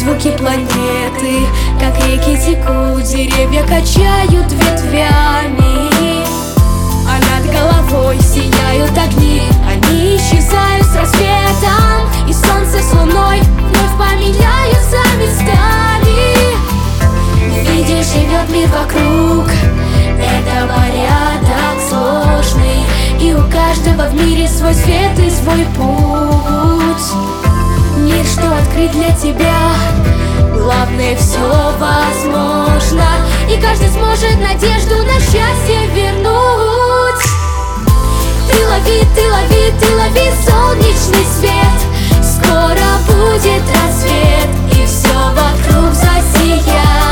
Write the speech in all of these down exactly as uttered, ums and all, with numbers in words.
звуки планеты, как реки текут, деревья качают ветвями, а над головой сияют огни. Они исчезают с рассветом, и солнце с луной вновь поменяются местами. Видишь, живет мир вокруг, это порядок сложный, и у каждого в мире свой свет и свой путь. Мир, что открыт для тебя, главное, все возможно, и каждый сможет надежду на счастье вернуть. Ты лови, ты лови, ты лови солнечный свет, скоро будет рассвет, и все вокруг засияет.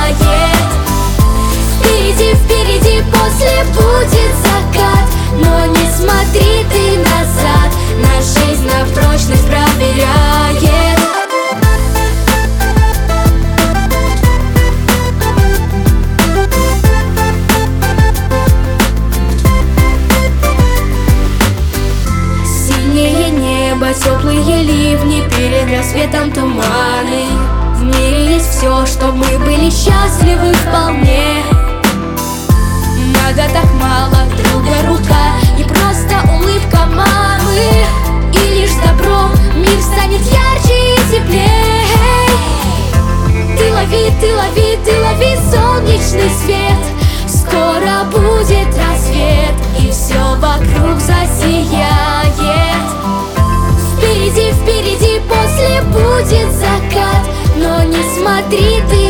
Впереди, впереди, после будет закат, но не смотри ты назад, наша жизнь на прочность проверяет. Синее небо, теплые ливни, перед рассветом туманы. В мире есть все, чтоб мы были счастливы вполне. Надо так мало, друга рука и просто улыбка мамы, и лишь добро мир станет ярче и теплей. Ты лови, ты лови, ты лови солнечный свет, скоро будет рассвет, и все вокруг засияет. Впереди, впереди, после будет закат, но не смотри ты